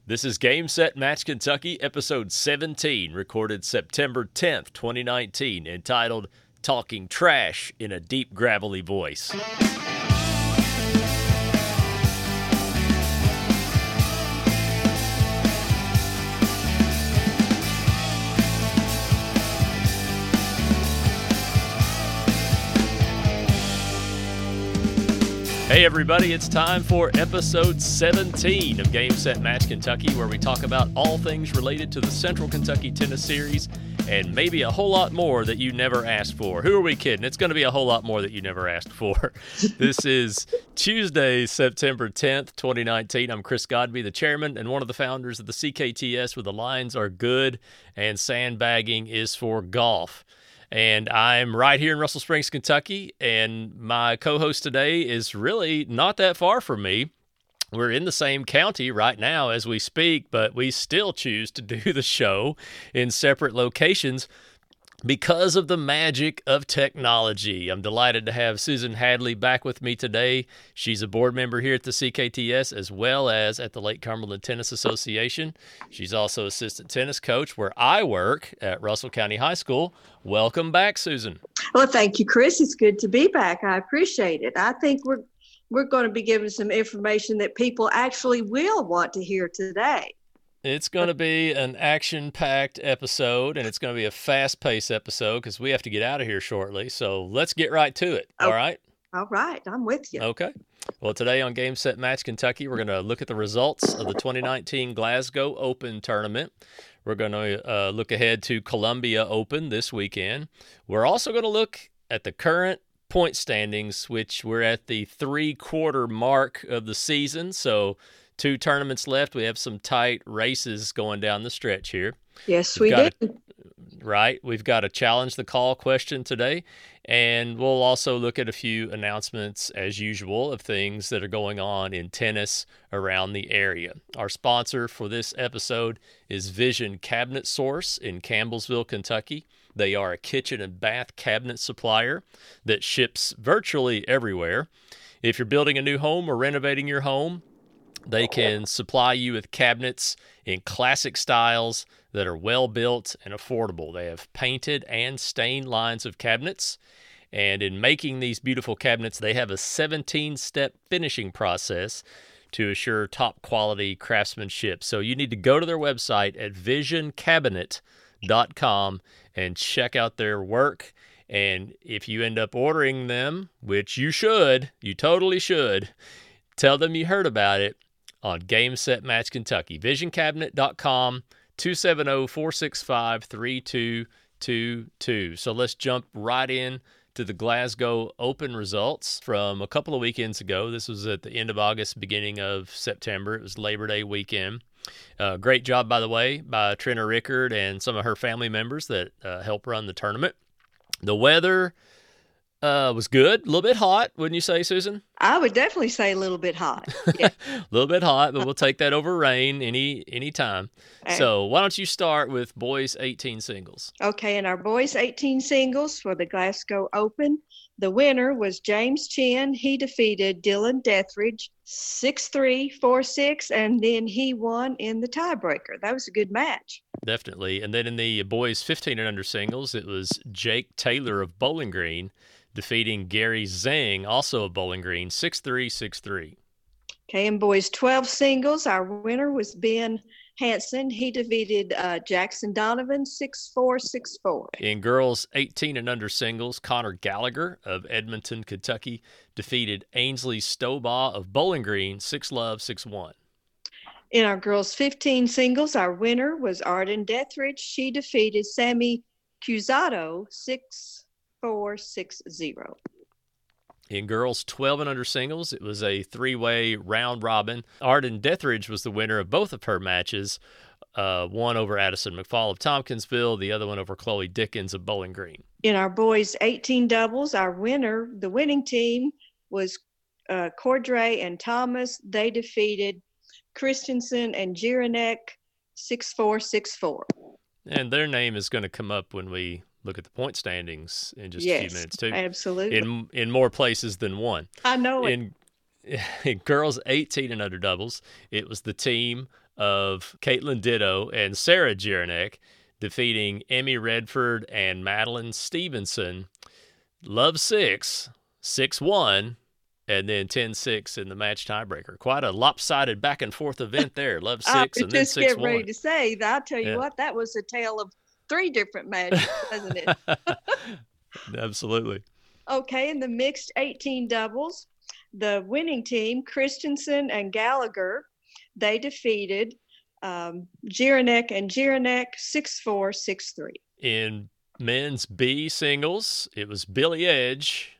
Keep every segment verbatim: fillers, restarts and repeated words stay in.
This is Game Set Match Kentucky, episode seventeen, recorded September tenth, twenty nineteen, entitled Talking Trash in a Deep Gravelly Voice. Hey everybody, it's time for episode seventeen of Game Set Match Kentucky, where we talk about all things related to the Central Kentucky Tennis Series and maybe a whole lot more that you never asked for. Who are we kidding? It's going to be a whole lot more that you never asked for. This is Tuesday, September tenth, twenty nineteen. I'm Chris Godby, the chairman and one of the founders of the C K T S, where the lines are good and sandbagging is for golf. And I'm right here in Russell Springs, Kentucky, and my co-host today is really not that far from me. We're in the same county right now as we speak, but we still choose to do the show in separate locations because of the magic of technology. I'm delighted to have Susan Hadley back with me today. She's a board member here at the C K T S as well as at the Lake Cumberland Tennis Association. She's also assistant tennis coach where I work at Russell County High School. Welcome back, Susan. Well, thank you, Chris. It's good to be back. I appreciate it. I think we're we're going to be giving some information that people actually will want to hear today. It's going to be an action-packed episode, and it's going to be a fast-paced episode because we have to get out of here shortly. So let's get right to it. Oh, all right? All right. I'm with you. Okay. Well, today on Game Set Match Kentucky, we're going to look at the results of the twenty nineteen Glasgow Open tournament. We're going to uh, look ahead to Columbia Open this weekend. We're also going to look at the current point standings, which we're at the three-quarter mark of the season. So two tournaments left. We have some tight races going down the stretch here. Yes, We've we do. A, right. We've got a challenge the call question today, and we'll also look at a few announcements, as usual, of things that are going on in tennis around the area. Our sponsor for this episode is Vision Cabinet Source in Campbellsville, Kentucky. They are a kitchen and bath cabinet supplier that ships virtually everywhere. If you're building a new home or renovating your home, they can supply you with cabinets in classic styles that are well-built and affordable. They have painted and stained lines of cabinets, and in making these beautiful cabinets, they have a seventeen-step finishing process to assure top-quality craftsmanship. So you need to go to their website at vision cabinet dot com and check out their work. And if you end up ordering them, which you should, you totally should, tell them you heard about it on Game Set Match Kentucky. vision cabinet dot com, two seven zero, four six five, three two two two. So let's jump right in to the Glasgow Open results from a couple of weekends ago. This was at the end of August, beginning of September. It was Labor Day weekend. Uh, great job, by the way, by Trina Rickard and some of her family members that uh, help run the tournament. The weather uh, was good. A little bit hot, wouldn't you say, Susan? I would definitely say a little bit hot. Yeah. A little bit hot, but we'll take that over rain any any time. Okay. So why don't you start with boys eighteen singles? Okay, in our boys eighteen singles for the Glasgow Open, the winner was James Chen. He defeated Dylan Dethridge six three, four six, and then he won in the tiebreaker. That was a good match. Definitely. And then in the boys fifteen and under singles, it was Jake Taylor of Bowling Green defeating Gary Zhang, also of Bowling Green, six three, six three. Okay, in boys twelve singles, our winner was Ben Hansen. He defeated uh, Jackson Donovan six four, six four. In girls eighteen and under singles, Connor Gallagher of Edmonton, Kentucky, defeated Ainsley Stobaugh of Bowling Green six love, six one. In our girls fifteen singles, our winner was Arden Dethridge. She defeated Sammy Cusato six four, six zero. In girls twelve and under singles, it was a three-way round robin. Arden Dethridge was the winner of both of her matches, uh, one over Addison McFall of Tompkinsville, the other one over Chloe Dickens of Bowling Green. In our boys eighteen doubles, our winner, the winning team, was uh, Cordray and Thomas. They defeated Christensen and Jiranek six four, six four. And their name is going to come up when we look at the point standings in just yes, a few minutes, too. Absolutely. In in more places than one. I know it. In, in girls eighteen and under doubles, it was the team of Caitlin Ditto and Sarah Jaranek, defeating Emmy Redford and Madeline Stevenson. Love six, six one, and then ten six in the match tiebreaker. Quite a lopsided back and forth event there. Love six and then six one. Just get ready to say that. I'll tell you yeah. what, that was a tale of three different matches, wasn't it? Absolutely. Okay, in the mixed eighteen doubles, the winning team, Christensen and Gallagher, they defeated um, Jaranek and Jaranek six four, six three. In men's B singles, it was Billy Edge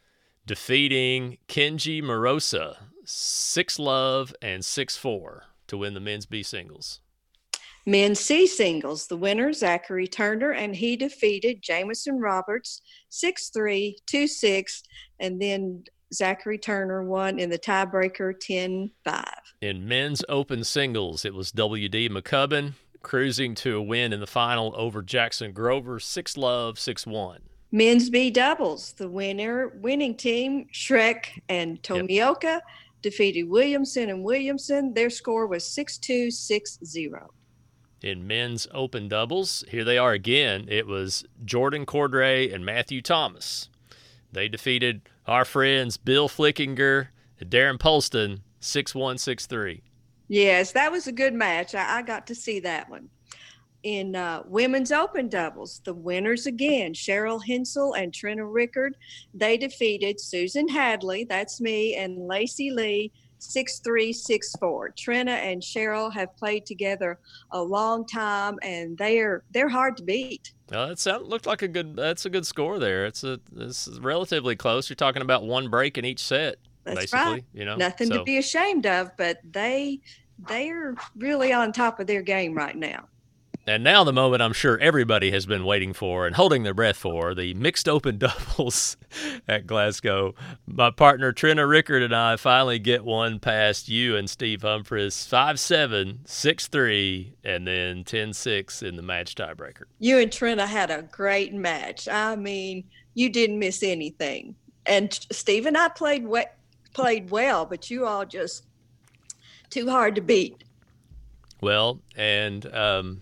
defeating Kenji Morosa six love and six four to win the men's B singles. Men's C singles, the winner, Zachary Turner, and he defeated Jamison Roberts six three, two six, and then Zachary Turner won in the tiebreaker ten five. In men's open singles, it was W D McCubbin cruising to a win in the final over Jackson Grover six love, six one. Men's B doubles, the winner, winning team, Shrek and Tomioka, yep. defeated Williamson and Williamson. Their score was six two, six zero. In men's open doubles, here they are again. It was Jordan Cordray and Matthew Thomas. They defeated our friends Bill Flickinger and Darren Polston six one, six three. Yes, that was a good match. I, I got to see that one. In uh, women's open doubles, the winners again, Cheryl Hensel and Trina Rickard, they defeated Susan Hadley, that's me, and Lacey Lee, six three, six four. Trina and Cheryl have played together a long time, and they're they're hard to beat. Well, that sound, looked like a good. That's a good score there. It's a it's relatively close. You're talking about one break in each set, that's basically. Right. You know, nothing so. to be ashamed of, but they they're really on top of their game right now. And now the moment I'm sure everybody has been waiting for and holding their breath for, the mixed open doubles at Glasgow. My partner Trina Rickard and I finally get one past you and Steve Humphries, five seven, six three, and then ten six in the match tiebreaker. You and Trina had a great match. I mean, you didn't miss anything. And Steve and I played, we- played well, but you all just too hard to beat. Well, and um,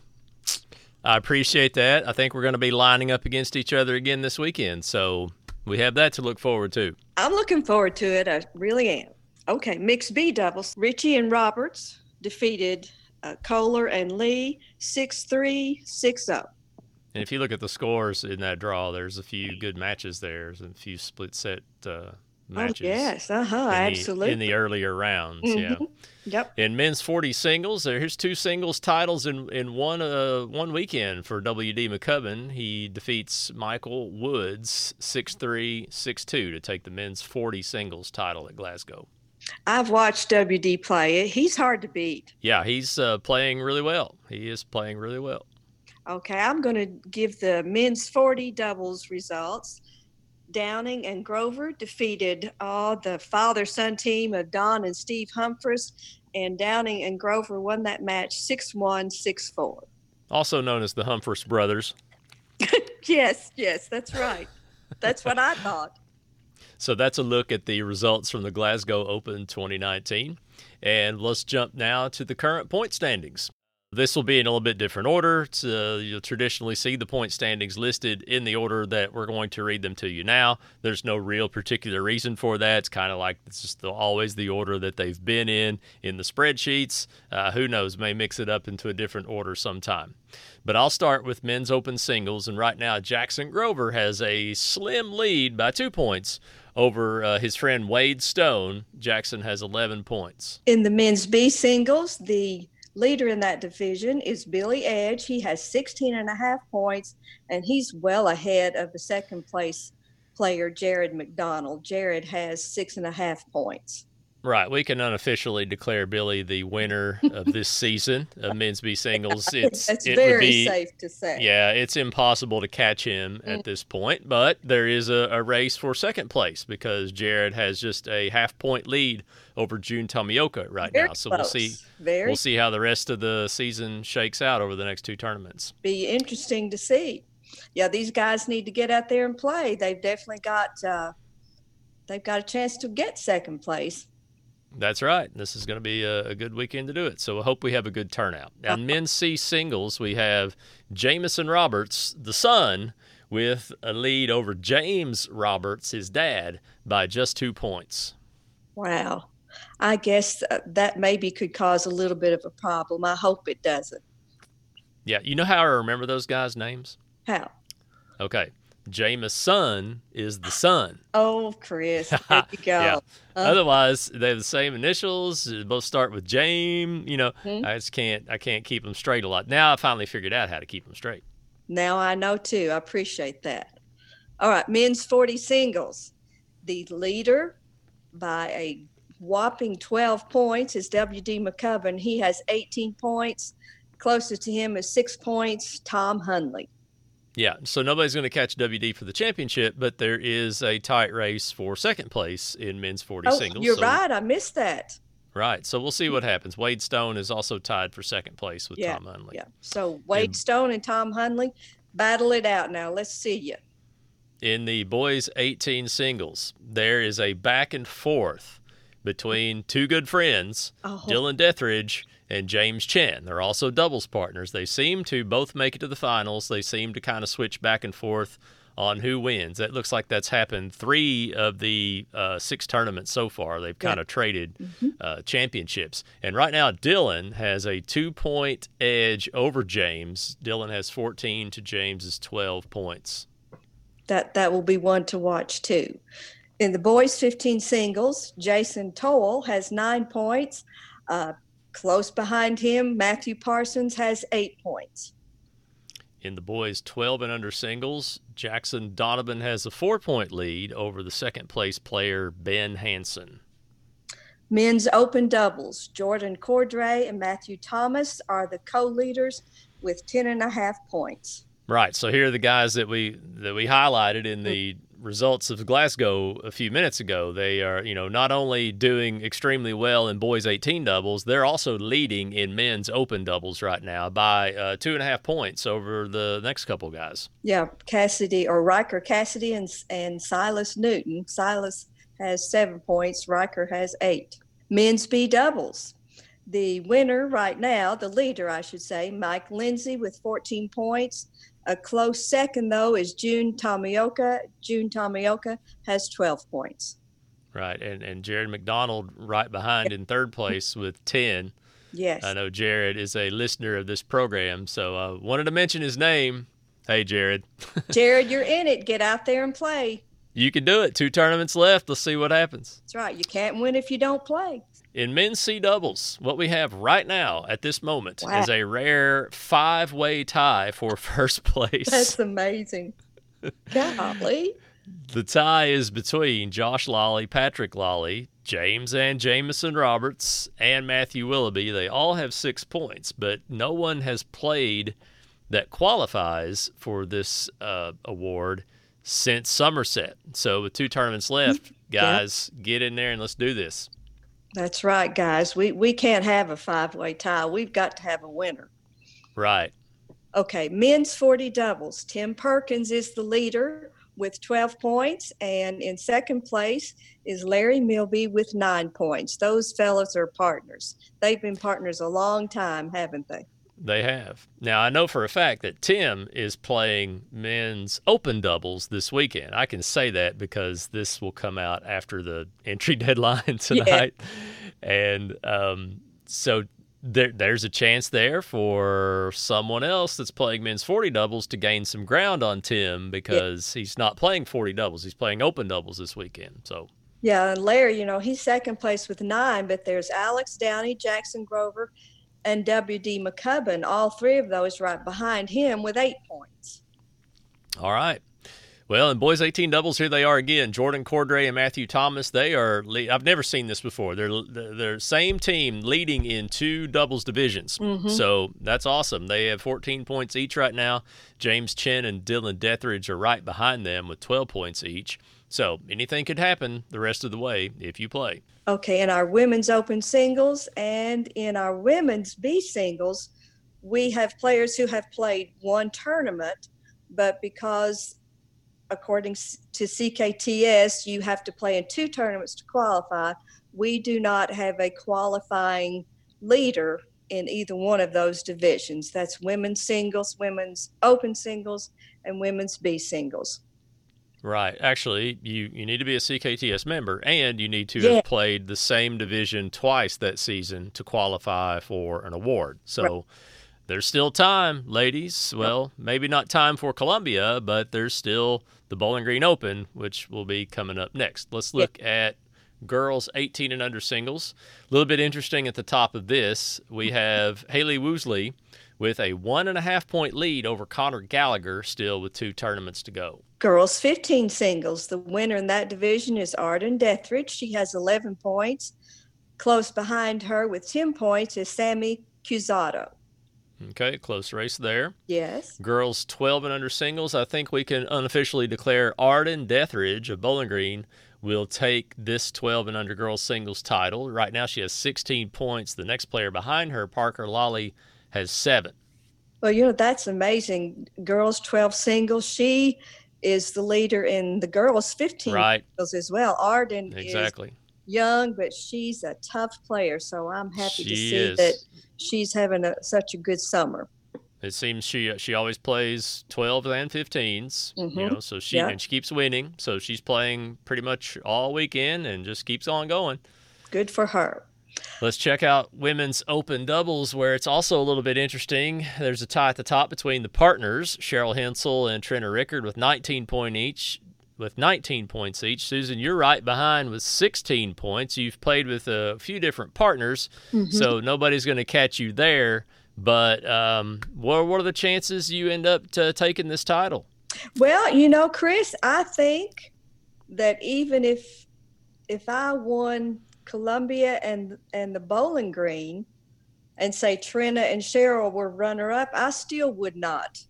I appreciate that. I think we're going to be lining up against each other again this weekend, so we have that to look forward to. I'm looking forward to it. I really am. Okay, mixed B doubles. Richie and Roberts defeated uh, Kohler and Lee six three, six oh. And if you look at the scores in that draw, there's a few good matches there. There's a few split set uh, matches. Oh, yes, uh-huh, in absolutely. The, in the earlier rounds, mm-hmm. yeah. Yep. In men's forty singles, there's two singles titles in, in one uh, one weekend for W D McCubbin. He defeats Michael Woods six three, six two to take the men's forty singles title at Glasgow. I've watched W D play. He's hard to beat. Yeah, he's uh, playing really well. He is playing really well. Okay, I'm going to give the men's forty doubles results. Downing and Grover defeated uh, the father-son team of Don and Steve Humphries, and Downing and Grover won that match six one, six four. Also known as the Humphries brothers. Yes, yes, that's right. That's what I thought. So that's a look at the results from the Glasgow Open twenty nineteen. And let's jump now to the current point standings. This will be in a little bit different order. Uh, you'll traditionally see the point standings listed in the order that we're going to read them to you now. There's no real particular reason for that. It's kind of like it's just the, always the order that they've been in in the spreadsheets. Uh, who knows, may mix it up into a different order sometime. But I'll start with men's open singles, and right now Jackson Grover has a slim lead by two points over uh, his friend Wade Stone. Jackson has eleven points. In the men's B singles, the leader in that division is Billy Edge. He has sixteen and a half points, and he's well ahead of the second place player, Jared McDonald. Jared has six and a half points. Right. We can unofficially declare Billy the winner of this season of men's B singles. It's That's it very would be, safe to say. Yeah, it's impossible to catch him at mm. this point, but there is a, a race for second place because Jared has just a half point lead over June Tomioka right very now. So close. we'll see very we'll see how the rest of the season shakes out over the next two tournaments. Be interesting to see. Yeah, these guys need to get out there and play. They've definitely got uh, they've got a chance to get second place. That's right. This is going to be a, a good weekend to do it. So I hope we have a good turnout. Now, in men's C singles, we have Jamison Roberts, the son, with a lead over James Roberts, his dad, by just two points. Wow. I guess that maybe could cause a little bit of a problem. I hope it doesn't. Yeah. You know how I remember those guys' names? How? Okay. Jamison is the son. Oh, Chris, there you go. Yeah. Uh, Otherwise, they have the same initials. They both start with James. You know, mm-hmm. I just can't. I can't keep them straight a lot. Now I finally figured out how to keep them straight. Now I know too. I appreciate that. All right, men's forty singles. The leader by a whopping twelve points is W D McCubbin. He has eighteen points. Closest to him is six points, Tom Hundley. Yeah, so nobody's going to catch W D for the championship, but there is a tight race for second place in men's forty oh, singles. You're so, right. I missed that. Right. So we'll see what happens. Wade Stone is also tied for second place with yeah, Tom Hundley. Yeah. So Wade in, Stone and Tom Hundley, battle it out now. Let's see you. In the boys eighteen singles, there is a back and forth between two good friends, oh. Dylan Dethridge and James Chen. They're also doubles partners. They seem to both make it to the finals. They seem to kind of switch back and forth on who wins. It looks like that's happened three of the uh, six tournaments so far. They've kind of yeah. traded mm-hmm. uh, championships. And right now, Dylan has a two-point edge over James. Dylan has fourteen to James's twelve points. That that will be one to watch, too. In the boys' fifteen singles, Jason Toll has nine points. Uh, close behind him, Matthew Parsons has eight points. In the boys' twelve and under singles, Jackson Donovan has a four-point lead over the second-place player, Ben Hansen. Men's open doubles, Jordan Cordray and Matthew Thomas are the co-leaders with ten and a half points. Right, so here are the guys that we that we highlighted in the results of Glasgow a few minutes ago. They are, you know, not only doing extremely well in boys eighteen doubles, they're also leading in men's open doubles right now by uh, two and a half points over the next couple guys. Yeah, Cassidy or Riker Cassidy and and Silas Newton. Silas has seven points. Riker has eight. Men's B doubles. The winner right now, the leader, I should say, Mike Lindsay with fourteen points. A close second, though, is June Tomioka. June Tomioka has twelve points. Right, and and Jared McDonald right behind in third place with ten. Yes. I know Jared is a listener of this program, so I uh, wanted to mention his name. Hey, Jared. Jared, you're in it. Get out there and play. You can do it. Two tournaments left. Let's see what happens. That's right. You can't win if you don't play. In men's C doubles, what we have right now at this moment wow. is a rare five-way tie for first place. That's amazing. Golly. The tie is between Josh Lawley, Patrick Lawley, James and Jamison Roberts, and Matthew Willoughby. They all have six points, but no one has played that qualifies for this uh, award since Somerset. So with two tournaments left, guys, yep. get in there and let's do this. That's right, guys. We we can't have a five-way tie. We've got to have a winner. Right. Okay, men's forty doubles. Tim Perkins is the leader with twelve points, and in second place is Larry Milby with nine points. Those fellows are partners. They've been partners a long time, haven't they? They have. Now, I know for a fact that Tim is playing men's open doubles this weekend. I can say that because this will come out after the entry deadline tonight. Yeah. And um, so there, there's a chance there for someone else that's playing men's forty doubles to gain some ground on Tim because yeah. he's not playing forty doubles. He's playing open doubles this weekend. So. Yeah, and Larry, you know, he's second place with nine, but there's Alex Downey, Jackson Grover, and W D McCubbin, all three of those right behind him with eight points. All right. Well, in boys eighteen doubles, here they are again. Jordan Cordray and Matthew Thomas, they are – I've never seen this before. They're they're same team leading in two doubles divisions. Mm-hmm. So that's awesome. They have fourteen points each right now. James Chen and Dylan Dethridge are right behind them with twelve points each. So anything could happen the rest of the way if you play. Okay, in our women's open singles and in our women's B singles, we have players who have played one tournament, but because according to C K T S, you have to play in two tournaments to qualify, we do not have a qualifying leader in either one of those divisions. That's women's singles, women's open singles, and women's B singles. Right. Actually, you, you need to be a C K T S member, and you need to Yeah. have played the same division twice that season to qualify for an award. So Right. there's still time, ladies. Well, maybe not time for Columbia, but there's still the Bowling Green Open, which will be coming up next. Let's look yeah. at girls eighteen and under singles. A little bit interesting at the top of this, we have Haley Woosley with a one and a half point lead over Connor Gallagher, still with two tournaments to go. Girls fifteen singles. The winner in that division is Arden Dethridge. She has eleven points. Close behind her with ten points is Sammy Cusato. Okay, close race there. Yes. Girls twelve and under singles. I think we can unofficially declare Arden Dethridge of Bowling Green will take this twelve and under girls singles title. Right now she has sixteen points. The next player behind her, Parker Lawley, has seven. Well, you know, that's amazing. Girls twelve singles. She is the leader in the girls fifteen right. singles as well. Arden exactly. is young, but she's a tough player, so I'm happy she to see is. that she's having a, such a good summer. It seems she she always plays twelves and fifteens, mm-hmm. you know, so she yeah. and she keeps winning. So she's playing pretty much all weekend and just keeps on going. Good for her. Let's check out women's open doubles, where it's also a little bit interesting. There's a tie at the top between the partners, Cheryl Hensel and Trina Rickard, with nineteen point each. With nineteen points each. Susan, you're right behind with sixteen points. You've played with a few different partners, mm-hmm. so nobody's going to catch you there. But um, what, what are the chances you end up to taking this title? Well, you know, Chris, I think that even if if I won Columbia and and the Bowling Green, and say Trina and Cheryl were runner-up, I still would not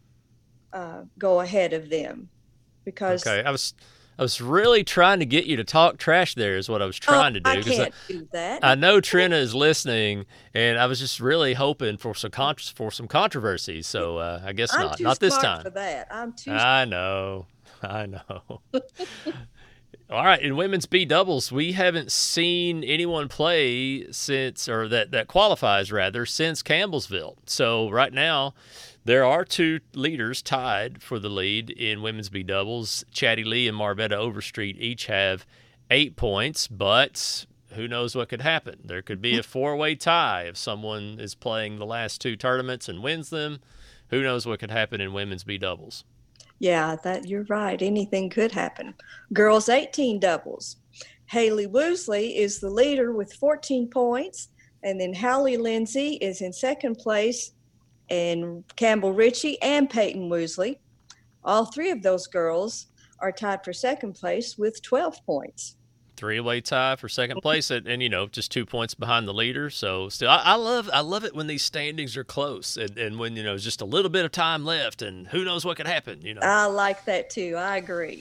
uh, go ahead of them. Because okay, I was I was really trying to get you to talk trash there is what I was trying oh, to do. I can't I, do that. I know Trina is listening, and I was just really hoping for some con- for some controversy. So uh, I guess I'm not. Too not this smart time. For that. I'm too I know. I know. All right, in women's B doubles, we haven't seen anyone play since, or that, that qualifies rather, since Campbellsville. So right now, there are two leaders tied for the lead in women's B doubles. Chatty Lee and Marvetta Overstreet each have eight points, but who knows what could happen. There could be a four-way tie if someone is playing the last two tournaments and wins them. Who knows what could happen in women's B doubles. Yeah, that you're right. Anything could happen. Girls eighteen doubles. Haley Woosley is the leader with fourteen points, and then Hallie Lindsay is in second place, and Campbell Ritchie and Peyton Woosley. All three of those girls are tied for second place with twelve points. Three-way tie for second place, and, and you know, just two points behind the leader. So still, I, I love, I love it when these standings are close, and, and when you know, just a little bit of time left, and who knows what could happen. You know, I like that too. I agree.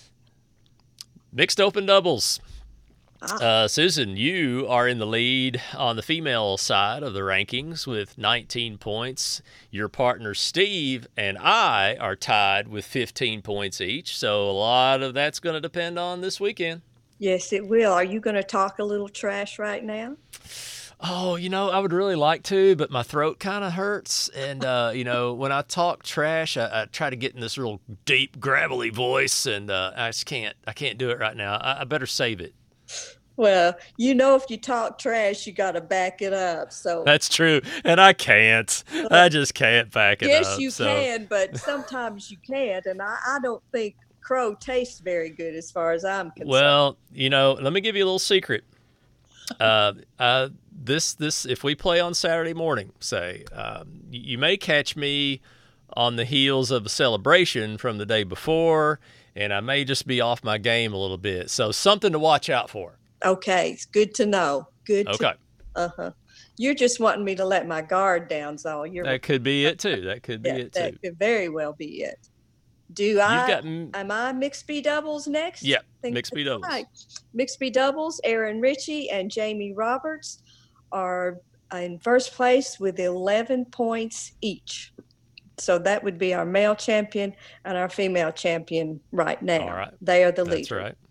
Mixed open doubles. Ah. Uh, Susan, you are in the lead on the female side of the rankings with nineteen points. Your partner Steve and I are tied with fifteen points each. So a lot of that's going to depend on this weekend. Yes, it will. Are you going to talk a little trash right now? Oh, you know, I would really like to, but my throat kind of hurts. And, uh, you know, when I talk trash, I, I try to get in this real deep, gravelly voice, and uh, I just can't. I can't do it right now. I, I better save it. Well, you know, if you talk trash, you got to back it up. So that's true, and I can't. I just can't back it yes, up. Yes, you so. can, but sometimes you can't, and I, I don't think crow tastes very good as far as I'm concerned. Well, you know, let me give you a little secret. Uh, uh, this this if we play on Saturday morning, say, um, you may catch me on the heels of a celebration from the day before, and I may just be off my game a little bit. So something to watch out for. Okay, it's good to know. Good. Okay. Uh huh. You're just wanting me to let my guard down, so you're. That could be it too. That could be yeah, it too. That could very well be it. Do I? Got, am I mixed B doubles next? Yeah, mixed B doubles. Right. Mixed B doubles. Aaron Ritchie and Jamie Roberts are in first place with eleven points each. So that would be our male champion and our female champion right now. All right. They are the That's leader. right.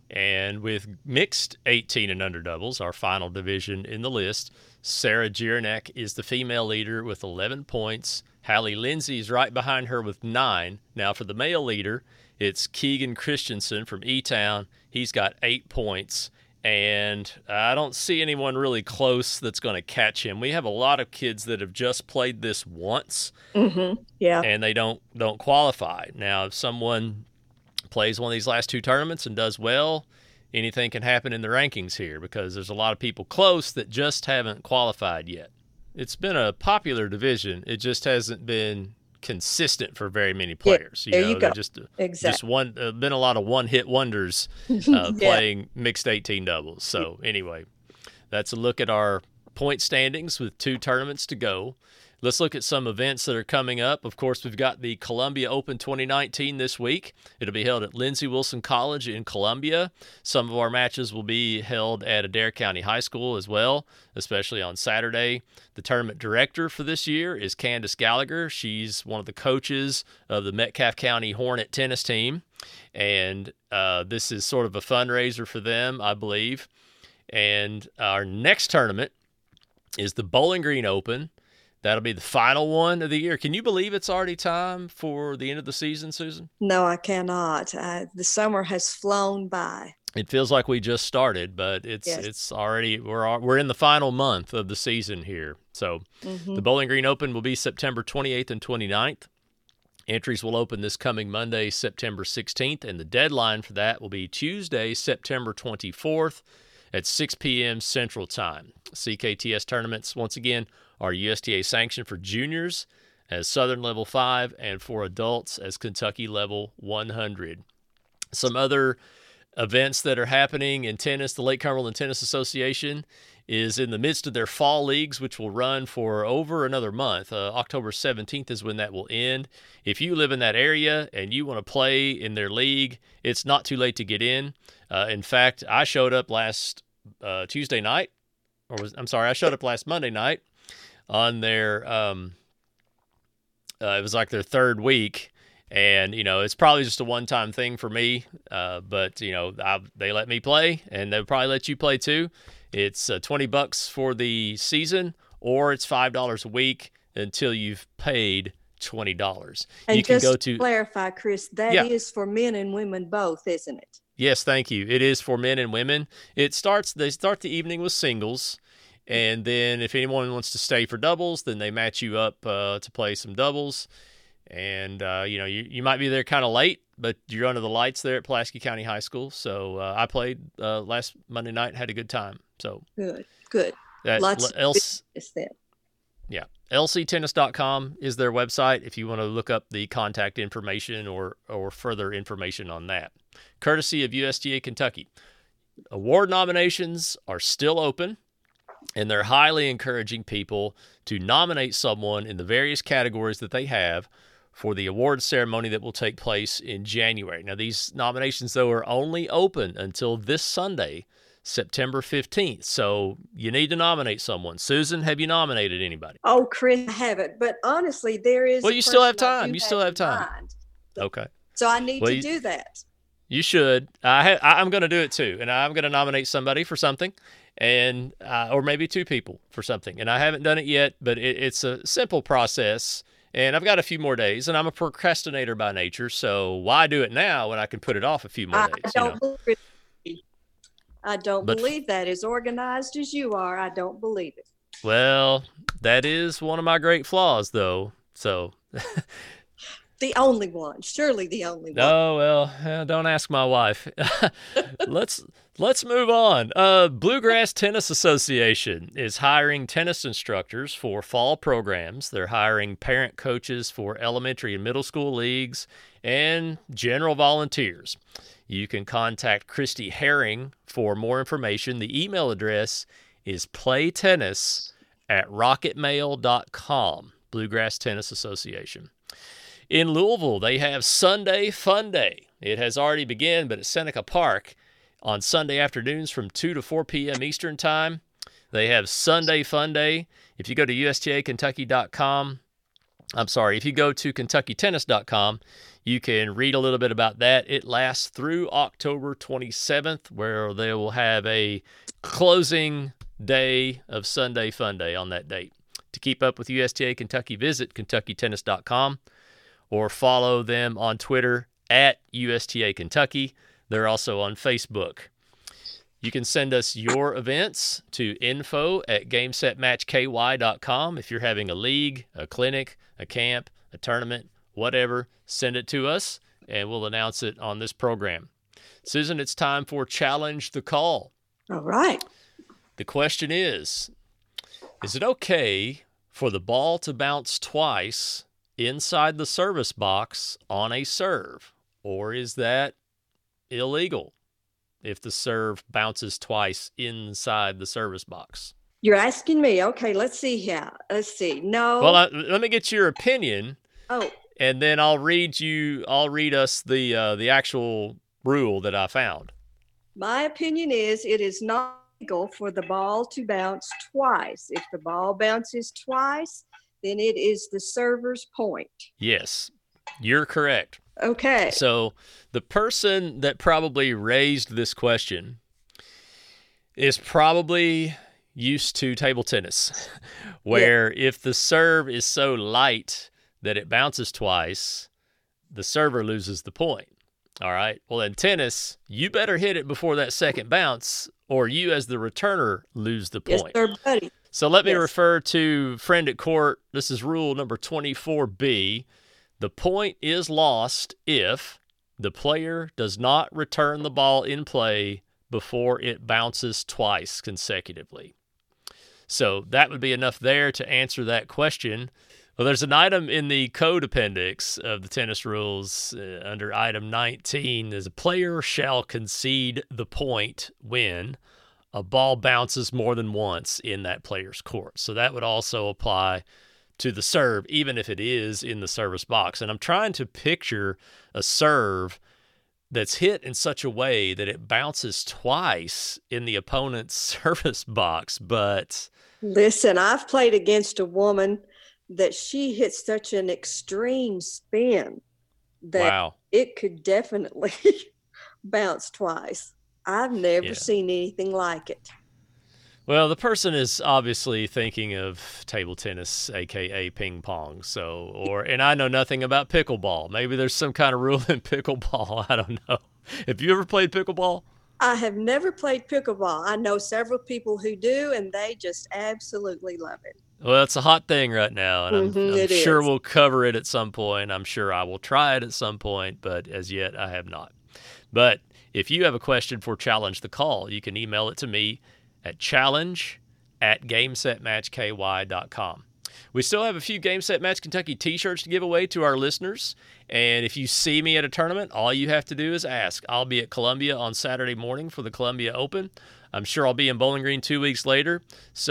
And with mixed eighteen and under doubles, our final division in the list, Sarah Jiranek is the female leader with eleven points. Hallie Lindsay is right behind her with nine. Now for the male leader, it's Keegan Christensen from E-Town. He's got eight points. And I don't see anyone really close that's going to catch him. We have a lot of kids that have just played this once, Mm-hmm. Yeah. and they don't don't qualify. Now, if someone plays one of these last two tournaments and does well, anything can happen in the rankings here because there's a lot of people close that just haven't qualified yet. It's been a popular division. It just hasn't been consistent for very many players. Yeah, there you know, you go. Just, Exactly. just one, uh, been a lot of one-hit wonders uh, Yeah. playing mixed eighteen doubles. So anyway, that's a look at our point standings with two tournaments to go. Let's look at some events that are coming up. Of course, we've got the Columbia Open twenty nineteen this week. It'll be held at Lindsey Wilson College in Columbia. Some of our matches will be held at Adair County High School as well, especially on Saturday. The tournament director for this year is Candace Gallagher. She's one of the coaches of the Metcalfe County Hornet tennis team, and uh, this is sort of a fundraiser for them, I believe. And our next tournament is the Bowling Green Open. That'll be the final one of the year. Can you believe it's already time for the end of the season, Susan? No, I cannot. Uh, the summer has flown by. It feels like we just started, but it's Yes. it's already we're al- we're in the final month of the season here. So Mhm. the Bowling Green Open will be September twenty-eighth and twenty-ninth. Entries will open this coming Monday, September sixteenth, and the deadline for that will be Tuesday, September twenty-fourth at six p.m. Central Time. C K T S tournaments, once again, are U S T A sanctioned for juniors as Southern Level five and for adults as Kentucky Level one hundred. Some other events that are happening in tennis, the Lake Cumberland Tennis Association is in the midst of their fall leagues, which will run for over another month. Uh, October seventeenth is when that will end. If you live in that area and you want to play in their league, it's not too late to get in. Uh, in fact, I showed up last uh, Tuesday night, or was I'm sorry, I showed up last Monday night on their, um, uh, it was like their third week. And, you know, it's probably just a one-time thing for me, uh, but, you know, I, they let me play, and they'll probably let you play too. It's uh, twenty bucks for the season, or it's five dollars a week until you've paid twenty dollars. And you can just go to to clarify, Chris, that Yeah. is for men and women both, isn't it? Yes, thank you. It is for men and women. It starts, they start the evening with singles, and then if anyone wants to stay for doubles, then they match you up uh, to play some doubles. And, uh, you know, you, you might be there kind of late, but you're under the lights there at Pulaski County High School. So uh, I played uh, last Monday night, had a good time. So Good, good. that Lots L- of L- business then. yeah, L C tennis dot com is their website if you want to look up the contact information or, or further information on that. Courtesy of U S T A Kentucky. Award nominations are still open, and they're highly encouraging people to nominate someone in the various categories that they have for the award ceremony that will take place in January. Now, these nominations, though, are only open until this Sunday, September fifteenth. So you need to nominate someone. Susan, have you nominated anybody? Oh, Chris, I haven't. But honestly, there is. Well, a you still have person I time. do You still have in time. mind. Okay. So I need Well, to you- do that. You should. I ha- I- I'm going to do it too, and I'm going to nominate somebody for something, and uh, or maybe two people for something. And I haven't done it yet, but it, it's a simple process, and I've got a few more days. And I'm a procrastinator by nature, so why do it now when I can put it off a few more I days? you don't know? believe I don't But- believe that. As organized as you are, I don't believe it. Well, that is one of my great flaws, though. So, The only one, surely the only one. oh well, eh, don't ask my wife. let's let's move on. Uh, Bluegrass Tennis Association is hiring tennis instructors for fall programs. They're hiring parent coaches for elementary and middle school leagues and general volunteers. You can contact Christy Herring for more information. The email address is playtennis at rocketmail dot com. Bluegrass Tennis Association. In Louisville, they have Sunday Fun Day. It has already begun, but at Seneca Park on Sunday afternoons from two to four p.m. Eastern Time. They have Sunday Fun Day. If you go to U S T A Kentucky dot com, I'm sorry, if you go to Kentucky Tennis dot com, you can read a little bit about that. It lasts through October twenty-seventh, where they will have a closing day of Sunday Fun Day on that date. To keep up with U S T A Kentucky, visit Kentucky Tennis dot com or follow them on Twitter at U S T A Kentucky. They're also on Facebook. You can send us your events to info at game set match k y dot com. If you're having a league, a clinic, a camp, a tournament, whatever, send it to us, and we'll announce it on this program. Susan, it's time for Challenge the Call. All right. The question is, is it okay for the ball to bounce twice inside the service box on a serve, or is that illegal if the serve bounces twice inside the service box? You're asking me. Okay, let's see here. Let's see. No. Well, I, let me get your opinion. Oh. And then I'll read you. I'll read us the uh, the actual rule that I found. My opinion is it is not legal for the ball to bounce twice. If the ball bounces twice, then it is the server's point. Yes, you're correct. Okay. So the person that probably raised this question is probably used to table tennis, where yeah. if the serve is so light that it bounces twice, the server loses the point. All right. Well, in tennis, you better hit it before that second bounce, or you as the returner lose the point. Yes, sir, buddy. So let me yes. refer to Friend at Court. This is rule number twenty-four B. The point is lost if the player does not return the ball in play before it bounces twice consecutively. So that would be enough there to answer that question. Well, there's an item in the code appendix of the tennis rules uh, under item nineteen is a player shall concede the point when a ball bounces more than once in that player's court. So that would also apply to the serve, even if it is in the service box. And I'm trying to picture a serve that's hit in such a way that it bounces twice in the opponent's service box. But listen, I've played against a woman that she hit such an extreme spin that wow. it could definitely bounce twice. I've never yeah. seen anything like it. Well, the person is obviously thinking of table tennis, a k a ping pong. So, or, and I know nothing about pickleball. Maybe there's some kind of rule in pickleball. I don't know. Have you ever played pickleball? I have never played pickleball. I know several people who do, and they just absolutely love it. Well, it's a hot thing right now, and I'm, mm-hmm, I'm sure is. we'll cover it at some point. I'm sure I will try it at some point, but as yet I have not. But if you have a question for Challenge the Call, you can email it to me at challenge at game set match k y dot com. We still have a few Game Set Match Kentucky t-shirts to give away to our listeners. And if you see me at a tournament, all you have to do is ask. I'll be at Columbia on Saturday morning for the Columbia Open. I'm sure I'll be in Bowling Green two weeks later.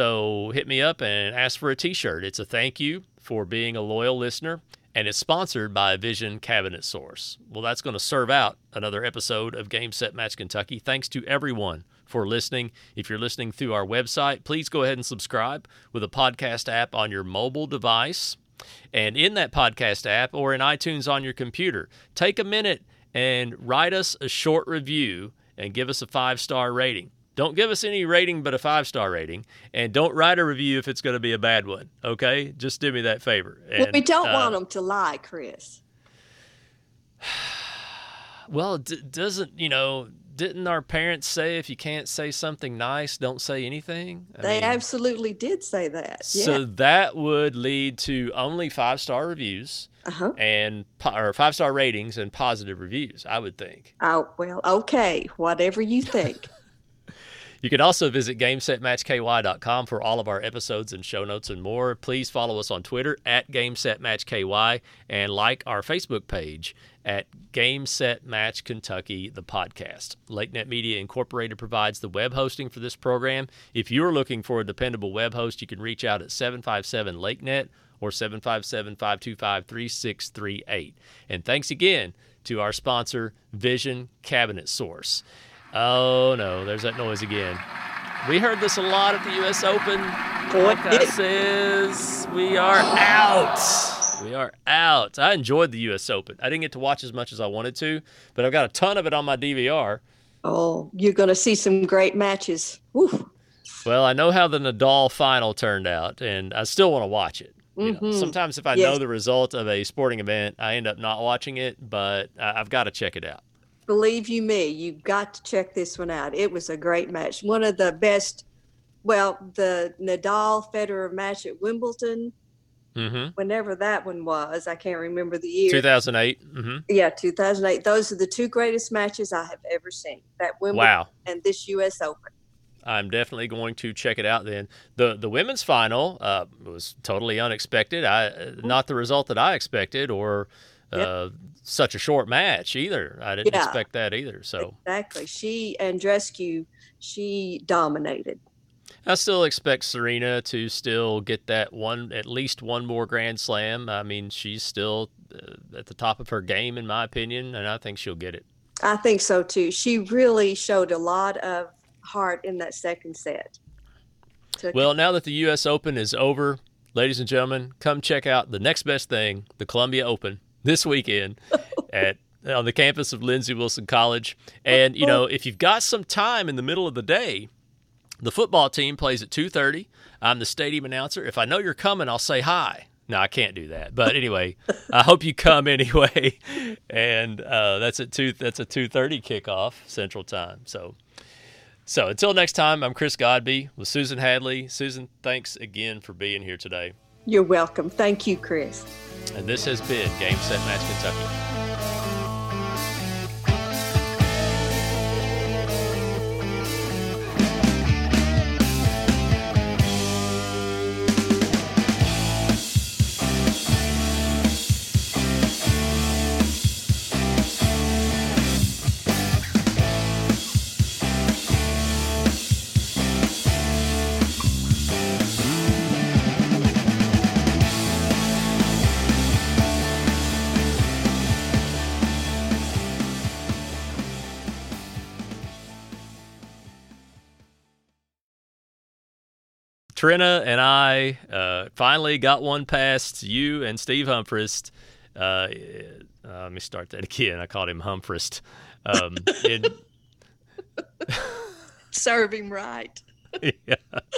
So hit me up and ask for a t-shirt. It's a thank you for being a loyal listener. And it's sponsored by Vision Cabinet Source. Well, that's going to serve out another episode of Game Set Match Kentucky. Thanks to everyone for listening. If you're listening through our website, please go ahead and subscribe with a podcast app on your mobile device. And in that podcast app or in iTunes on your computer, take a minute and write us a short review and give us a five-star rating. Don't give us any rating but a five-star rating, and don't write a review if it's going to be a bad one, okay? Just do me that favor. And, well, we don't uh, want them to lie, Chris. Well, d- doesn't, you know, didn't our parents say if you can't say something nice, don't say anything? I they mean, absolutely did say that. So yeah. that would lead to only five-star reviews uh-huh. and po- or five-star ratings and positive reviews, I would think. Oh, well, okay, whatever you think. You can also visit game set match k y dot com for all of our episodes and show notes and more. Please follow us on Twitter at game set match k y and like our Facebook page at Game Set Match Kentucky, the podcast. LakeNet Media Incorporated provides the web hosting for this program. If you're looking for a dependable web host, you can reach out at seven five seven LakeNet or seven five seven, five two five, three six three eight. And thanks again to our sponsor, Vision Cabinet Source. Oh, no, there's that noise again. We heard this a lot at the U S Open. What Like I says, we are out. We are out. I enjoyed the U S Open. I didn't get to watch as much as I wanted to, but I've got a ton of it on my D V R. Oh, you're going to see some great matches. Woo. Well, I know how the Nadal final turned out, and I still want to watch it. You Mm-hmm. know, sometimes if I Yes. know the result of a sporting event, I end up not watching it, but I- I've got to check it out. Believe you me, you've got to check this one out. It was a great match. One of the best, well, the Nadal Federer match at Wimbledon, Mm-hmm. whenever that one was, I can't remember the year. two thousand eight. Mm-hmm. Yeah, two thousand eight. Those are the two greatest matches I have ever seen. That Wimbledon Wow. and this U S Open. I'm definitely going to check it out then. The the women's final uh, was totally unexpected. I Not the result that I expected, or uh, such a short match either. I didn't Yeah. expect that either. So Exactly. She, Andreescu, she dominated. I still expect Serena to still get that one, at least one more Grand Slam. I mean, she's still uh, at the top of her game, in my opinion, and I think she'll get it. I think so too. She really showed a lot of heart in that second set. Took Well, now that the U S Open is over, ladies and gentlemen, come check out the next best thing, the Columbia Open, this weekend at on the campus of Lindsey Wilson College. And, you know, if you've got some time in the middle of the day, the football team plays at two thirty. I'm the stadium announcer. If I know you're coming, I'll say hi. No, I can't do that. But anyway, I hope you come anyway. And uh, that's at two. That's a two thirty kickoff Central Time. So, so until next time, I'm Chris Godby with Susan Hadley. Susan, thanks again for being here today. You're welcome. Thank you, Chris. And this has been Game Set Match Kentucky. Trina and I uh, finally got one past you and Steve Humphreys. Uh, uh, let me start that again. I called him Humphreys. Um, in, Serve him right. yeah.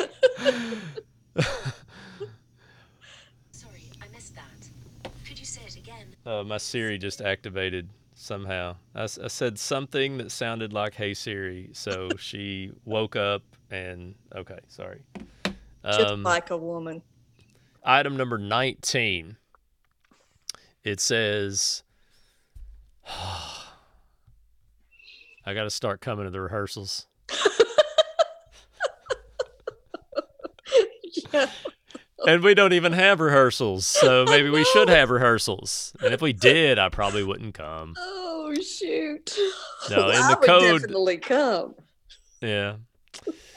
Sorry, I missed that. Could you say it again? Uh, my Siri just activated somehow. I, s- I said something that sounded like "Hey Siri," so she woke up and okay, sorry. Just Um, like a woman. Item number nineteen. It says, I got to start coming to the rehearsals. Yeah. And we don't even have rehearsals, so maybe we should have rehearsals. And if we did, I probably wouldn't come. Oh, shoot. No, in I the would code- definitely come. Yeah.